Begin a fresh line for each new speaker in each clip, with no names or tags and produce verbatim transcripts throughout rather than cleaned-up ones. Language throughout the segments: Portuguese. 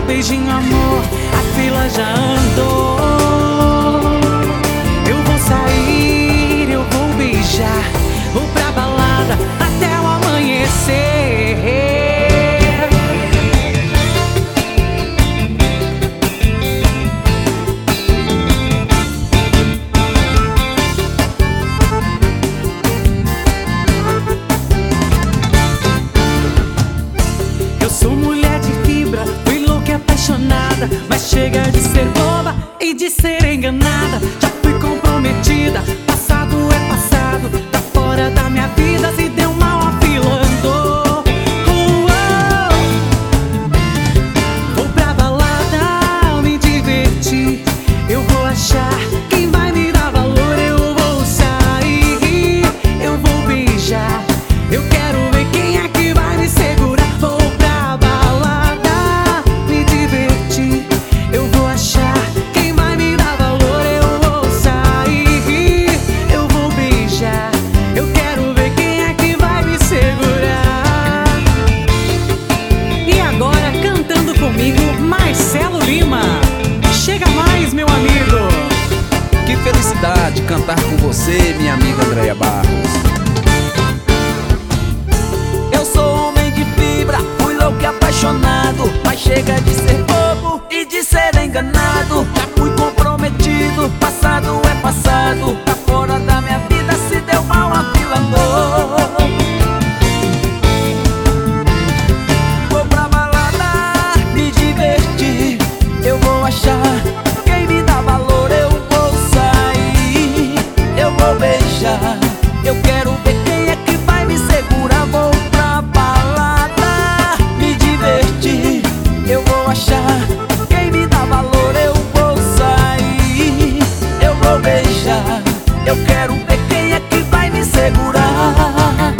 beijinho, amor, a fila já andou. Eu vou sair, eu vou beijar, vou pra balada até o amanhecer. Eu sou mulher de fibra, fui louca e apaixonada, mas chega de ser boba e de ser enganada. Já fui comprometida, passado é passado, tá fora da minha vida, se deu mal a fila andou. Oh, oh. Vou pra balada, me divertir, eu vou achar quem vai me dar valor. Eu vou sair, eu vou beijar, eu quero ver quem é que vai me segurar. Vou pra balada, me divertir, eu vou achar quem vai me dar valor. Eu vou sair, eu vou beijar, eu quero ver quem é que vai me segurar. E agora, cantando comigo, Marcelo Lima. Chega mais, meu amigo.
Que felicidade cantar com você, minha amiga Andréia Barros.
Eu sou homem de fibra, fui louco e apaixonado, mas chega de ser bobo e de ser enganado. Já fui comprometido, passado é passado, tá fora da minha vida, se deu mal a fila andou. Vou pra balada, me divertir, eu vou achar quem me dá valor. Eu vou sair, eu vou beijar, eu quero ver quem é que vai me segurar. Vou pra balada, me divertir, eu vou achar quem me dá valor. Eu vou sair, eu vou beijar, eu quero ver quem é que vai me segurar.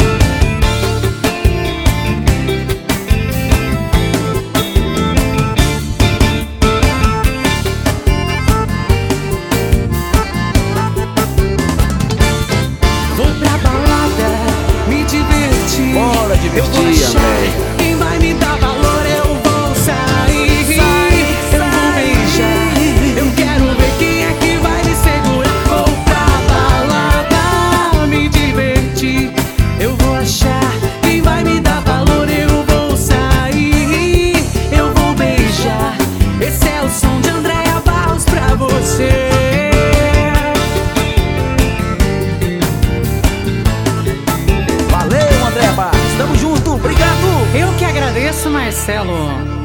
Vou pra balada, me divertir,
Bora
eu vou
divertir,
achar
Andréia.
quem vai me dar valor. Eu vou sair, eu vou beijar, eu quero ver quem é que vai me segurar. Vou pra balada, me divertir, eu vou achar quem vai me dar valor. Eu vou sair, eu vou beijar, esse é o som de Andréia Barros pra você.
Valeu, Andréia Barros, tamo junto, obrigado.
Eu que agradeço, Marcelo.